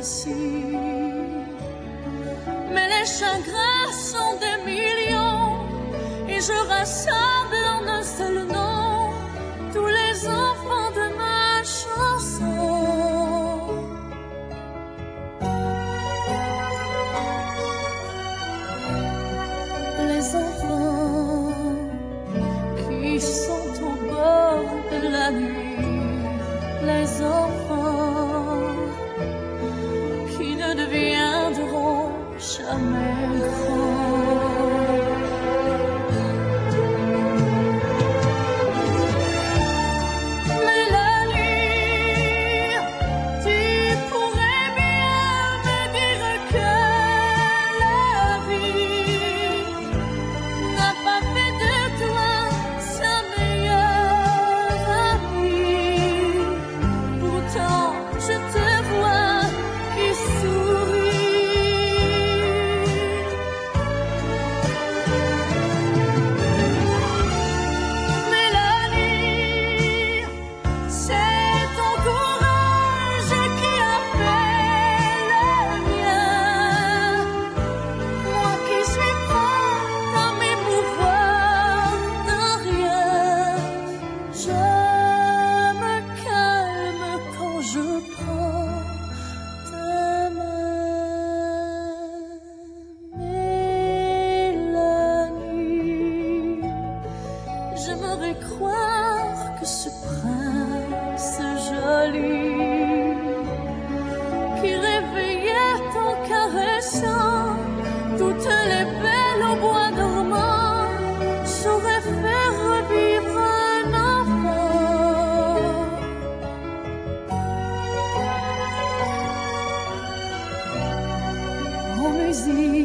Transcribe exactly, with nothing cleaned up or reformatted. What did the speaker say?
ici. Mais les chagrins sont des millions et je rassemble en un seul nom tous les enfants de ma chanson. Les enfants qui sont au bord de la nuit, les enfants qui ne deviendront jamais grands. Mélanie, tu pourrais bien me dire que la vie n'a pas fait de toi sa meilleure amie. Pourtant, je te vois qui sourit. Mélanie, c'est ton courage qui a fait le mien. Moi qui suis prête à m'émouvoir de rien, je me calme quand je prends ta main. Mélanie, j'aimerais croire que ce prince joli qui réveillait en caressant toutes les belles au bois dormant saurait faire revivre un enfant. En musique